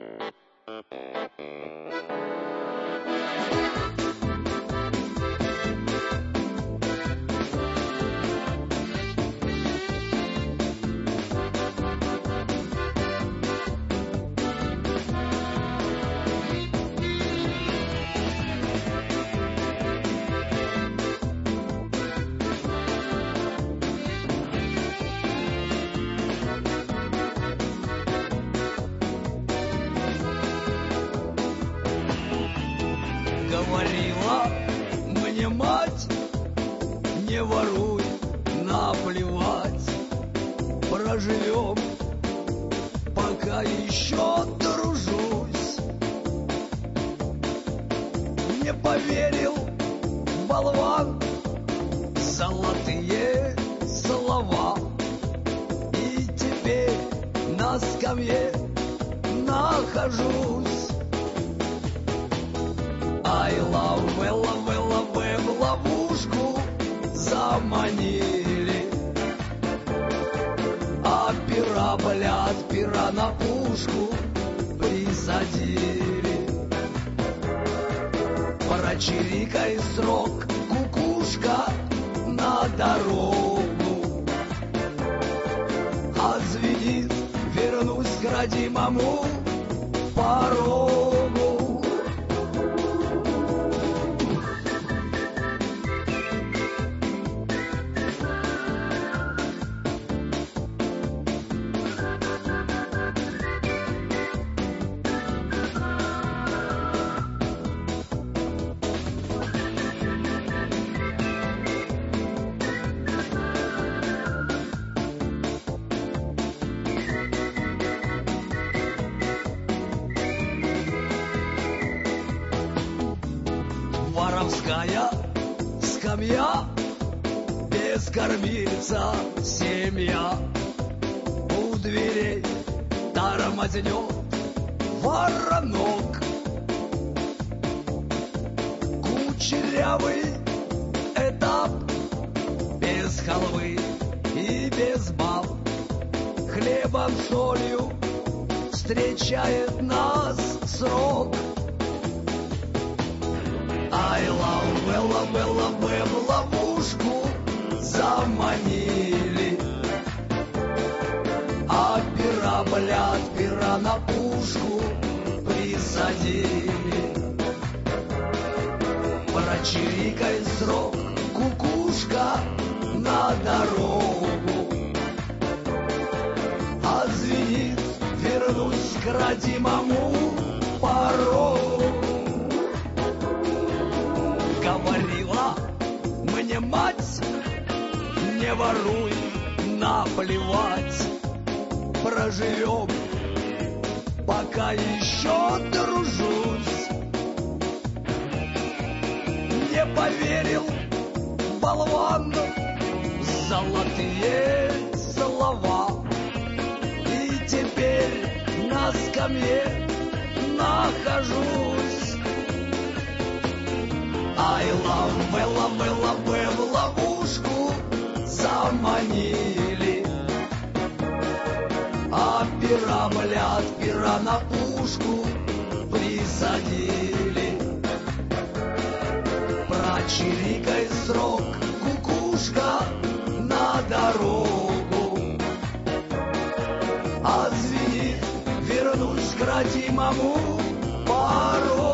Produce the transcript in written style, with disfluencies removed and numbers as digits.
Говорила мне мать: не воруй, наплевать, проживем, пока еще дружусь. Не поверил болван, золотые слова, и теперь на скамье нахожусь. Ай, лавы, в ловушку заманили, а пера, блядь, пера на пушку присадили. Прочирикай срок, кукушка, на дорогу, а звенит, вернусь к родимому порогу. Воровская скамья, без кормильца семья, у дверей тормознет воронок. Кучерявый этап, без халвы и без баб, хлебом, солью встречает нас срок. Ай, лавы, в ловушку заманили, а пера, блядь, пера на пушку присадили. Прочирикай срок, кукушка, на дорогу, а звенит, вернусь к родимому порогу. Говорила мне мать: не воруй, наплевать, проживем, пока еще дружусь. Не поверил болван, золотые слова, и теперь на скамье нахожусь. Ай, лавы, в ловушку заманили, а пера, блядь, пера на пушку присадили. Прочирикай срок, кукушка, на дорогу, а звенит, вернусь к родимому порогу.